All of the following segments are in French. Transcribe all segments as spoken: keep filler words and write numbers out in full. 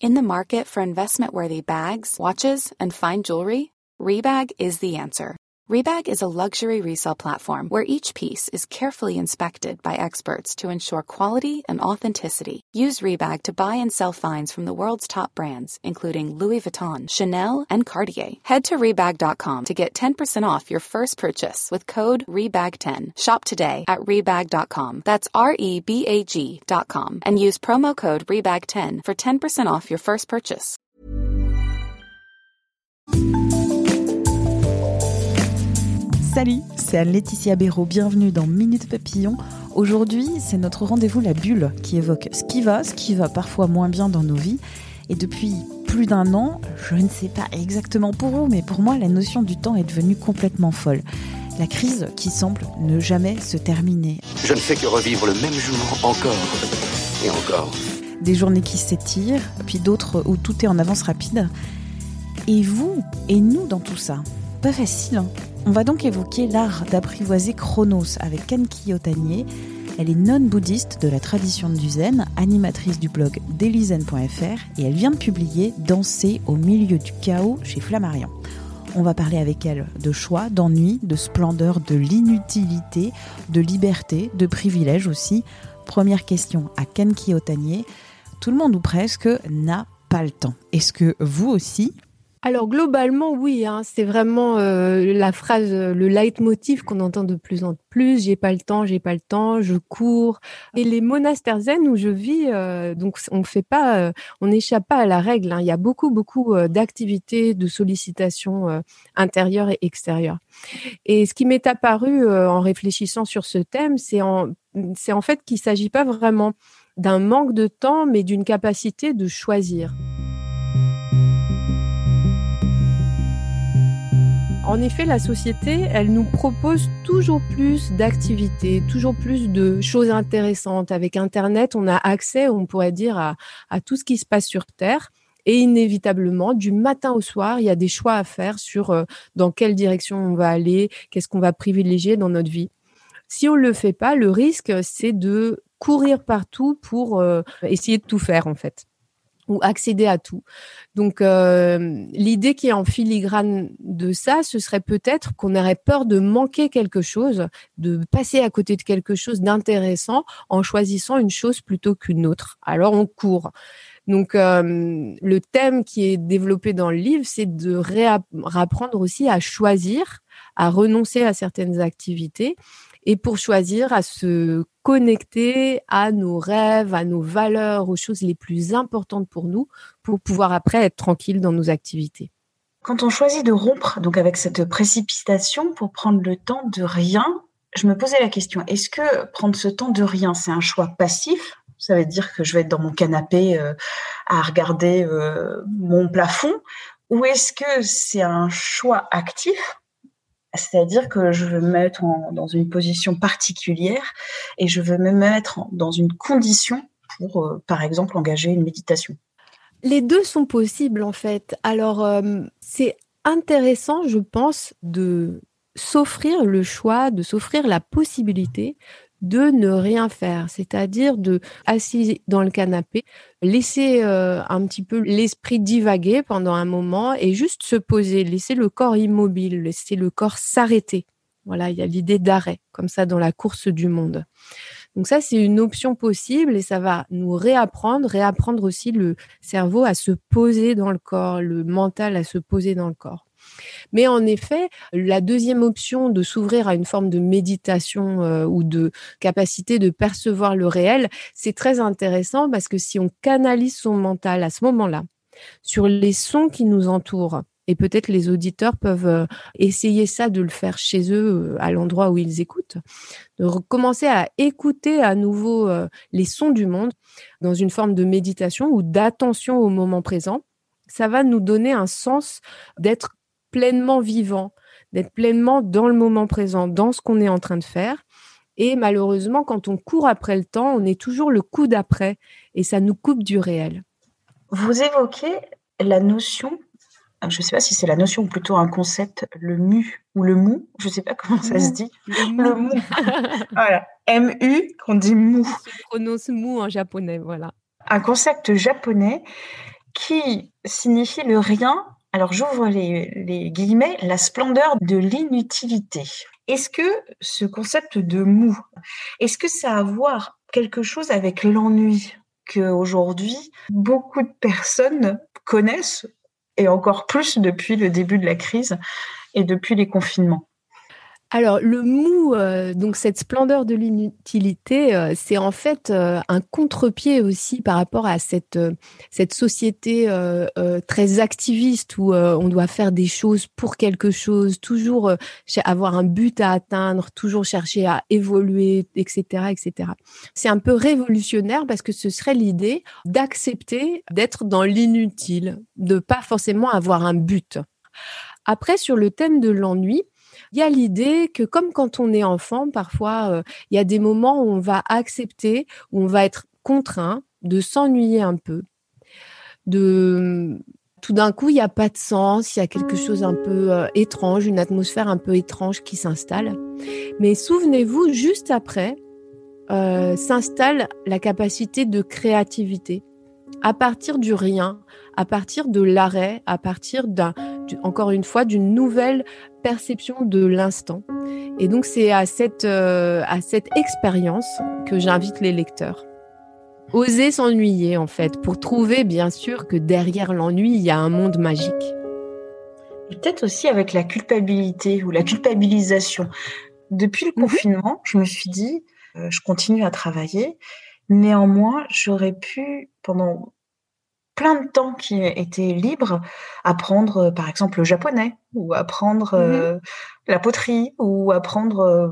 In the market for investment-worthy bags, watches, and fine jewelry, Rebag is the answer. Rebag is a luxury resale platform where each piece is carefully inspected by experts to ensure quality and authenticity. Use Rebag to buy and sell finds from the world's top brands, including Louis Vuitton, Chanel, and Cartier. Head to Rebag dot com to get ten percent off your first purchase with code Rebag ten. Shop today at Rebag dot com. That's R E B A G dot com. And use promo code Rebag ten for ten percent off your first purchase. Salut, c'est Anne-Laetitia Béraud, bienvenue dans Minute Papillon. Aujourd'hui, c'est notre rendez-vous La Bulle qui évoque ce qui va, ce qui va parfois moins bien dans nos vies. Et depuis plus d'un an, je ne sais pas exactement pour vous, mais pour moi, la notion du temps est devenue complètement folle. La crise qui semble ne jamais se terminer. Je ne fais que revivre le même jour encore et encore. Des journées qui s'étirent, puis d'autres où tout est en avance rapide. Et vous et nous dans tout ça, pas facile, hein. On va donc évoquer l'art d'apprivoiser Chronos avec Kanki Otanier. Elle est nonne bouddhiste de la tradition du zen, animatrice du blog daily zen point f r et elle vient de publier Danser au milieu du chaos chez Flammarion. On va parler avec elle de choix, d'ennui, de splendeur, de l'inutilité, de liberté, de privilèges aussi. Première question à Kanki Otanier. Tout le monde ou presque n'a pas le temps. Est-ce que vous aussi ? Alors globalement, oui, hein, c'est vraiment euh, la phrase, le leitmotiv qu'on entend de plus en plus. J'ai pas le temps, j'ai pas le temps, je cours. Et les monastères zen où je vis, euh, donc on fait pas, euh, on n'échappe pas à la règle, hein. Il y a beaucoup, beaucoup euh, d'activités, de sollicitations euh, intérieures et extérieures. Et ce qui m'est apparu euh, en réfléchissant sur ce thème, c'est en, c'est en fait qu'il s'agit pas vraiment d'un manque de temps, mais d'une capacité de choisir. En effet, la société, elle nous propose toujours plus d'activités, toujours plus de choses intéressantes. Avec Internet, on a accès, on pourrait dire, à, à tout ce qui se passe sur Terre. Et inévitablement, du matin au soir, il y a des choix à faire sur euh, dans quelle direction on va aller, qu'est-ce qu'on va privilégier dans notre vie. Si on ne le fait pas, le risque, c'est de courir partout pour euh, essayer de tout faire, en fait, ou accéder à tout. Donc, euh, l'idée qui est en filigrane de ça, ce serait peut-être qu'on aurait peur de manquer quelque chose, de passer à côté de quelque chose d'intéressant en choisissant une chose plutôt qu'une autre. Alors, on court. Donc, euh, le thème qui est développé dans le livre, c'est de réapprendre aussi à choisir, à renoncer à certaines activités et pour choisir à se connecter à nos rêves, à nos valeurs, aux choses les plus importantes pour nous, pour pouvoir après être tranquille dans nos activités. Quand on choisit de rompre donc avec cette précipitation pour prendre le temps de rien, je me posais la question, est-ce que prendre ce temps de rien, c'est un choix passif ? Ça veut dire que je vais être dans mon canapé euh, à regarder euh, mon plafond, ou est-ce que c'est un choix actif ? C'est-à-dire que je veux me mettre en, dans une position particulière et je veux me mettre en, dans une condition pour, euh, par exemple, engager une méditation. Les deux sont possibles, en fait. Alors, euh, c'est intéressant, je pense, de s'offrir le choix, de s'offrir la possibilité de ne rien faire, c'est-à-dire de assis dans le canapé, laisser euh, un petit peu l'esprit divaguer pendant un moment et juste se poser, laisser le corps immobile, laisser le corps s'arrêter. Voilà, il y a l'idée d'arrêt, comme ça dans la course du monde. Donc ça, c'est une option possible et ça va nous réapprendre, réapprendre aussi le cerveau à se poser dans le corps, le mental à se poser dans le corps. Mais en effet, la deuxième option de s'ouvrir à une forme de méditation euh, ou de capacité de percevoir le réel, c'est très intéressant parce que si on canalise son mental à ce moment-là sur les sons qui nous entourent, et peut-être les auditeurs peuvent euh, essayer ça, de le faire chez eux, euh, à l'endroit où ils écoutent, de recommencer à écouter à nouveau euh, les sons du monde dans une forme de méditation ou d'attention au moment présent, ça va nous donner un sens d'être pleinement vivant, d'être pleinement dans le moment présent, dans ce qu'on est en train de faire. Et malheureusement, quand on court après le temps, on est toujours le coup d'après et ça nous coupe du réel. Vous évoquez la notion, je ne sais pas si c'est la notion ou plutôt un concept, le mu ou le mou, je ne sais pas comment ça Mou. se dit. Le mou. Le mou. Voilà, M U, qu'on dit mou. Ça se prononce mou en japonais, voilà. Un concept japonais qui signifie le rien. Alors j'ouvre les, les guillemets, la splendeur de l'inutilité. Est-ce que ce concept de mou, est-ce que ça a à voir quelque chose avec l'ennui qu'aujourd'hui beaucoup de personnes connaissent, et encore plus depuis le début de la crise et depuis les confinements? Alors, le mou, euh, donc cette splendeur de l'inutilité, euh, c'est en fait euh, un contre-pied aussi par rapport à cette, euh, cette société euh, euh, très activiste où euh, on doit faire des choses pour quelque chose, toujours euh, avoir un but à atteindre, toujours chercher à évoluer, et cetera, et cetera. C'est un peu révolutionnaire parce que ce serait l'idée d'accepter d'être dans l'inutile, de pas forcément avoir un but. Après, sur le thème de l'ennui, il y a l'idée que comme quand on est enfant, parfois, euh, il y a des moments où on va accepter, où on va être contraint de s'ennuyer un peu. De... Tout d'un coup, il n'y a pas de sens, il y a quelque chose un peu euh, étrange, une atmosphère un peu étrange qui s'installe. Mais souvenez-vous, juste après, euh, s'installe la capacité de créativité. À partir du rien, à partir de l'arrêt, à partir d'un, encore une fois, d'une nouvelle perception de l'instant. Et donc, c'est à cette, euh, à cette expérience que j'invite les lecteurs. Oser s'ennuyer, en fait, pour trouver, bien sûr, que derrière l'ennui, il y a un monde magique. Peut-être aussi avec la culpabilité ou la culpabilisation. Depuis le mmh. confinement, je me suis dit, euh, je continue à travailler. Néanmoins, j'aurais pu, pendant plein de temps qui était libre, apprendre euh, par exemple le japonais ou apprendre euh, mmh. la poterie ou apprendre euh,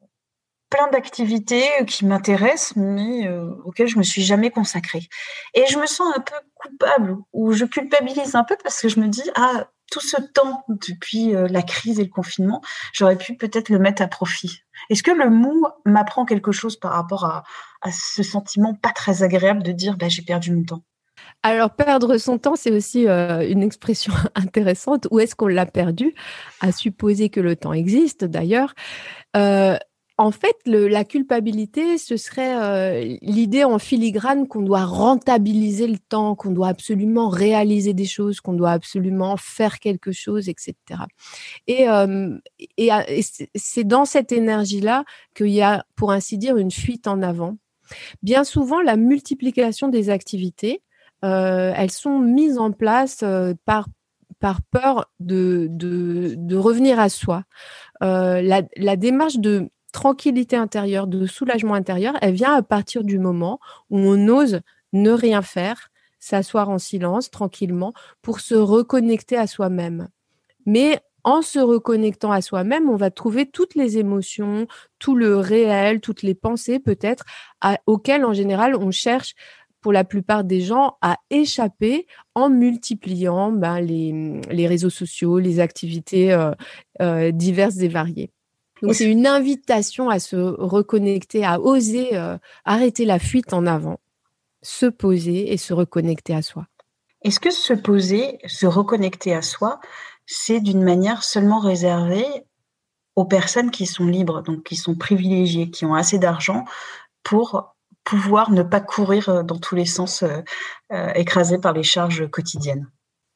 plein d'activités qui m'intéressent mais euh, auxquelles je me suis jamais consacrée. Et je me sens un peu coupable ou je culpabilise un peu parce que je me dis ah tout ce temps depuis euh, la crise et le confinement, j'aurais pu peut-être le mettre à profit. Est-ce que le mou m'apprend quelque chose par rapport à, à ce sentiment pas très agréable de dire bah, j'ai perdu mon temps? Alors, perdre son temps, c'est aussi euh, une expression intéressante. Où est-ce qu'on l'a perdu? À supposer que le temps existe, d'ailleurs. Euh, en fait, le, la culpabilité, ce serait euh, l'idée en filigrane qu'on doit rentabiliser le temps, qu'on doit absolument réaliser des choses, qu'on doit absolument faire quelque chose, et cetera. Et, euh, et, et c'est dans cette énergie-là qu'il y a, pour ainsi dire, une fuite en avant. Bien souvent, la multiplication des activités, Euh, elles sont mises en place euh, par, par peur de, de, de revenir à soi. Euh, la, la démarche de tranquillité intérieure, de soulagement intérieur, elle vient à partir du moment où on ose ne rien faire, s'asseoir en silence, tranquillement, pour se reconnecter à soi-même. Mais en se reconnectant à soi-même, on va trouver toutes les émotions, tout le réel, toutes les pensées peut-être, à, auxquelles en général on cherche pour la plupart des gens, à échapper en multipliant ben, les, les réseaux sociaux, les activités euh, euh, diverses et variées. Donc, c'est une invitation à se reconnecter, à oser euh, arrêter la fuite en avant, se poser et se reconnecter à soi. Est-ce que se poser, se reconnecter à soi, c'est d'une manière seulement réservée aux personnes qui sont libres, donc qui sont privilégiées, qui ont assez d'argent pour pouvoir ne pas courir dans tous les sens, euh, euh, écrasé par les charges quotidiennes?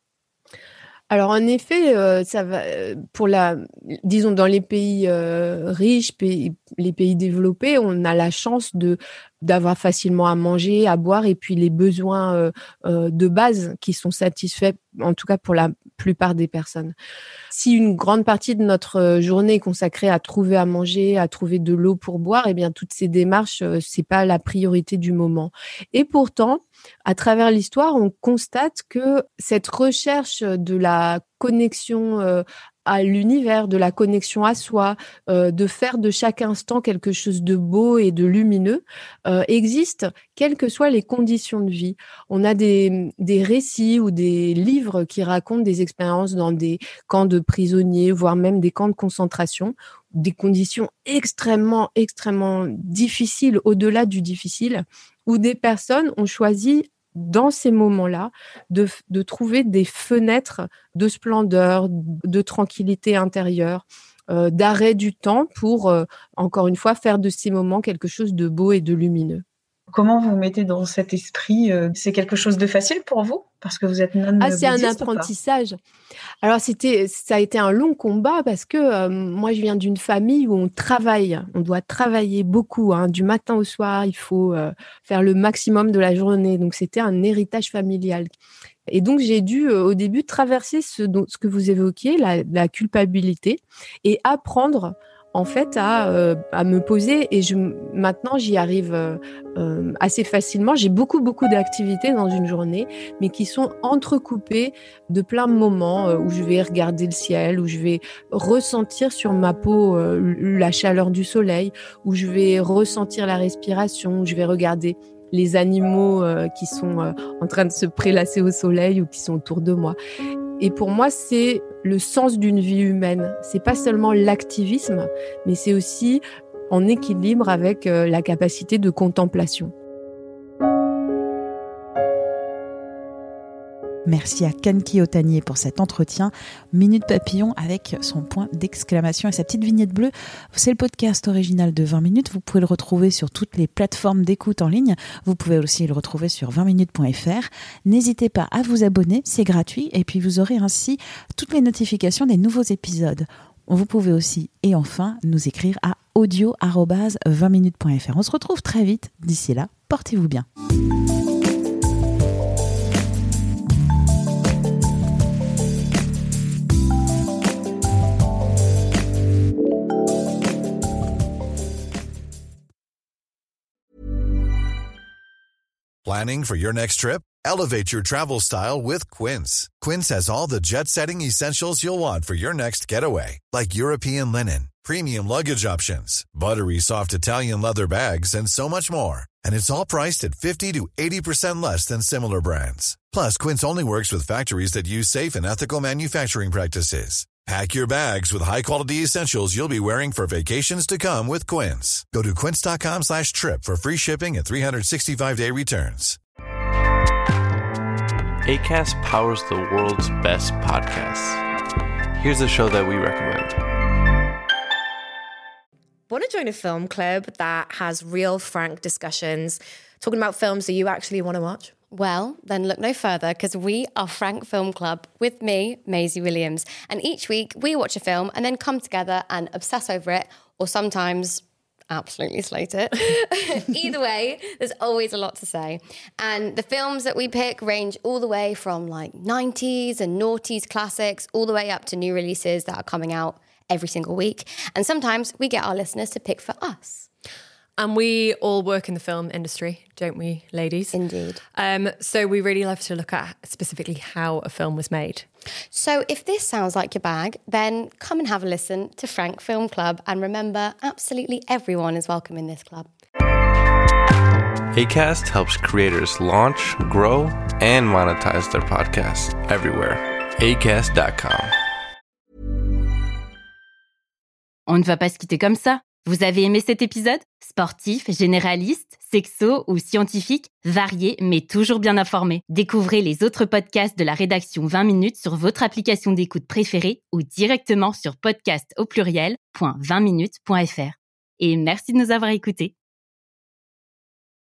Alors en effet, euh, ça va pour la, disons dans les pays euh, riches, pays, les pays développés, on a la chance de d'avoir facilement à manger, à boire et puis les besoins euh, euh, de base qui sont satisfaits, en tout cas pour la plupart des personnes. Si une grande partie de notre journée est consacrée à trouver à manger, à trouver de l'eau pour boire, eh bien toutes ces démarches, euh, c'est pas la priorité du moment. Et pourtant, à travers l'histoire, on constate que cette recherche de la connexion euh, à l'univers, de la connexion à soi, euh, de faire de chaque instant quelque chose de beau et de lumineux, euh, existe quelles que soient les conditions de vie. On a des, des récits ou des livres qui racontent des expériences dans des camps de prisonniers, voire même des camps de concentration, des conditions extrêmement, extrêmement difficiles, au-delà du difficile, où des personnes ont choisi dans ces moments-là, de, de trouver des fenêtres de splendeur, de tranquillité intérieure, euh, d'arrêt du temps pour, euh, encore une fois, faire de ces moments quelque chose de beau et de lumineux. Comment vous vous mettez dans cet esprit? C'est quelque chose de facile pour vous? Parce que vous êtes non Ah, c'est un bouddhiste ou pas? apprentissage. Alors, c'était, ça a été un long combat parce que euh, moi, je viens d'une famille où on travaille. On doit travailler beaucoup, hein, du matin au soir. Il faut euh, faire le maximum de la journée. Donc, c'était un héritage familial. Et donc, j'ai dû, euh, au début, traverser ce, dont, ce que vous évoquiez, la, la culpabilité, et apprendre en fait à, euh, à me poser, et je, maintenant j'y arrive euh, euh, assez facilement. J'ai beaucoup beaucoup d'activités dans une journée, mais qui sont entrecoupées de plein de moments euh, où je vais regarder le ciel, où je vais ressentir sur ma peau euh, la chaleur du soleil, où je vais ressentir la respiration, où je vais regarder les animaux euh, qui sont euh, en train de se prélasser au soleil ou qui sont autour de moi. Et pour moi, c'est le sens d'une vie humaine. C'est pas seulement l'activisme, mais c'est aussi en équilibre avec euh, la capacité de contemplation. Merci à Kanki Otanier pour cet entretien. Minute Papillon avec son point d'exclamation et sa petite vignette bleue. C'est le podcast original de vingt minutes. Vous pouvez le retrouver sur toutes les plateformes d'écoute en ligne. Vous pouvez aussi le retrouver sur vingt minutes point f r. N'hésitez pas à vous abonner, c'est gratuit. Et puis vous aurez ainsi toutes les notifications des nouveaux épisodes. Vous pouvez aussi, et enfin, nous écrire à audio arobase vingt minutes point f r. On se retrouve très vite. D'ici là, portez-vous bien. Planning for your next trip? Elevate your travel style with Quince. Quince has all the jet-setting essentials you'll want for your next getaway, like European linen, premium luggage options, buttery soft Italian leather bags, and so much more. And it's all priced at fifty to eighty percent less than similar brands. Plus, Quince only works with factories that use safe and ethical manufacturing practices. Pack your bags with high-quality essentials you'll be wearing for vacations to come with Quince. Go to quince.com slash trip for free shipping and three sixty-five day returns. Acast powers the world's best podcasts. Here's a show that we recommend. Want to join a film club that has real, frank discussions, talking about films that you actually want to watch? Well, then look no further, because we are Frank Film Club with me, Maisie Williams. And each week we watch a film and then come together and obsess over it, or sometimes absolutely slate it. Either way, there's always a lot to say. And the films that we pick range all the way from like nineties and noughties classics, all the way up to new releases that are coming out every single week. And sometimes we get our listeners to pick for us. And we all work in the film industry, don't we, ladies? Indeed. Um, so we really love to look at specifically how a film was made. So if this sounds like your bag, then come and have a listen to Frank Film Club. And remember, absolutely everyone is welcome in this club. Acast helps creators launch, grow, and monetize their podcasts everywhere. acast dot com. On ne va pas se quitter comme ça. Vous avez aimé cet épisode ? Sportif, généraliste, sexo ou scientifique, varié mais toujours bien informé. Découvrez les autres podcasts de la rédaction vingt minutes sur votre application d'écoute préférée ou directement sur podcast au pluriel point vingt minutes point f r. Et merci de nous avoir écoutés.